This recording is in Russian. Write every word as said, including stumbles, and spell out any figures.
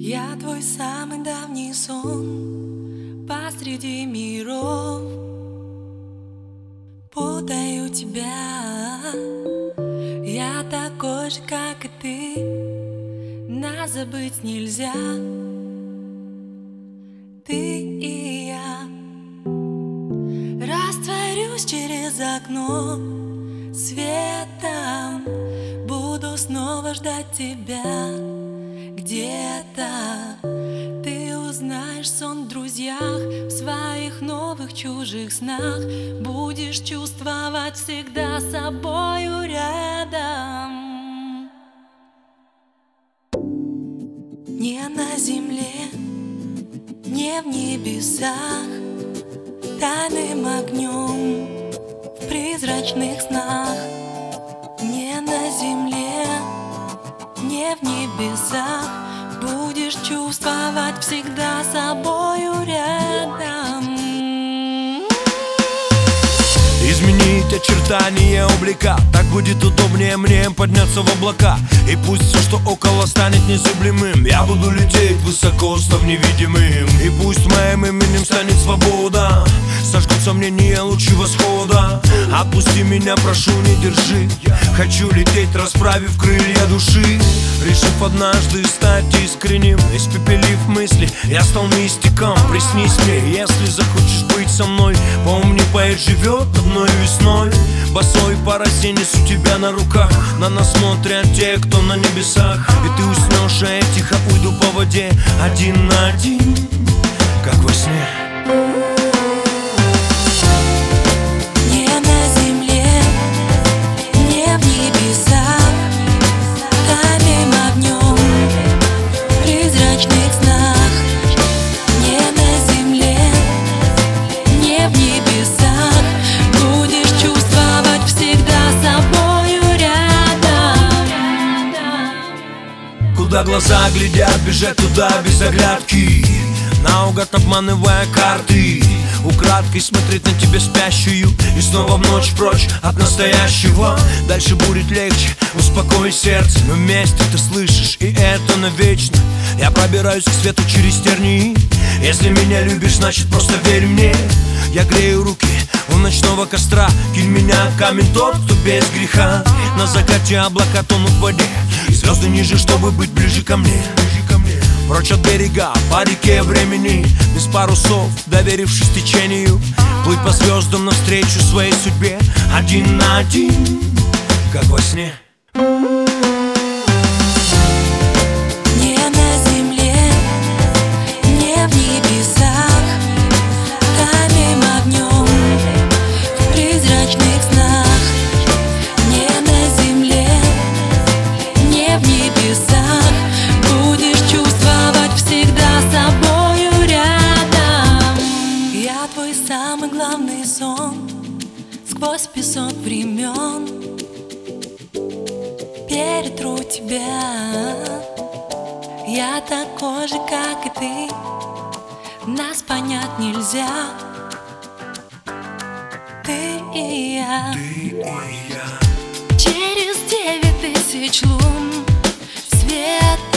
Я твой самый давний сон посреди миров. Путаю тебя. Я такой же, как и ты. Нас забыть нельзя. Ты и я. Растворюсь через окно светом. Буду снова ждать тебя. Где-то ты узнаешь сон в друзьях, в своих новых чужих снах. Будешь чувствовать всегда собою рядом. Не на земле, не в небесах, тайным огнем в призрачных снах. Не на земле, не в небесах, будешь чувствовать всегда собою рядом. Изменить очертания облика, так будет удобнее мне подняться в облака. И пусть все, что около, станет незыблемым, я буду лететь высоко, став невидимым. И пусть моим именем станет свобода, сожгут сомнения лучи восхода. Отпусти меня, прошу, не держи. Хочу лететь, расправив крылья души. Решив однажды стать искренним, испепелив мысли, я стал мистиком. Приснись мне, если захочешь быть со мной. Помни, поэт живет одной весной. Босой по росе несу тебя на руках. На нас смотрят те, кто на небесах. И ты уснешь, а я тихо уйду по воде, один на один, как во сне. Куда глаза глядят, бежать туда без оглядки, наугад обманывая карты. Украдкой смотреть на тебя спящую и снова в ночь прочь от настоящего. Дальше будет легче, успокой сердце, но вместе ты слышишь, и это навечно. Я пробираюсь к свету через тернии. Если меня любишь, значит просто верь мне. Я грею руки у ночного костра. Кинь меня камень тот, кто без греха. На закате облака тонут в воде, и звезды ниже, чтобы быть ближе ко мне. Прочь от берега, по реке времени, без парусов, доверившись течению. Плыть по звездам навстречу своей судьбе, один на один, как во сне. Самый главный сон сквозь песок времен. Перетру тебя. Я такой же, как и ты. Нас понять нельзя. Ты и я. Ты и я. Через девять тысяч лун свет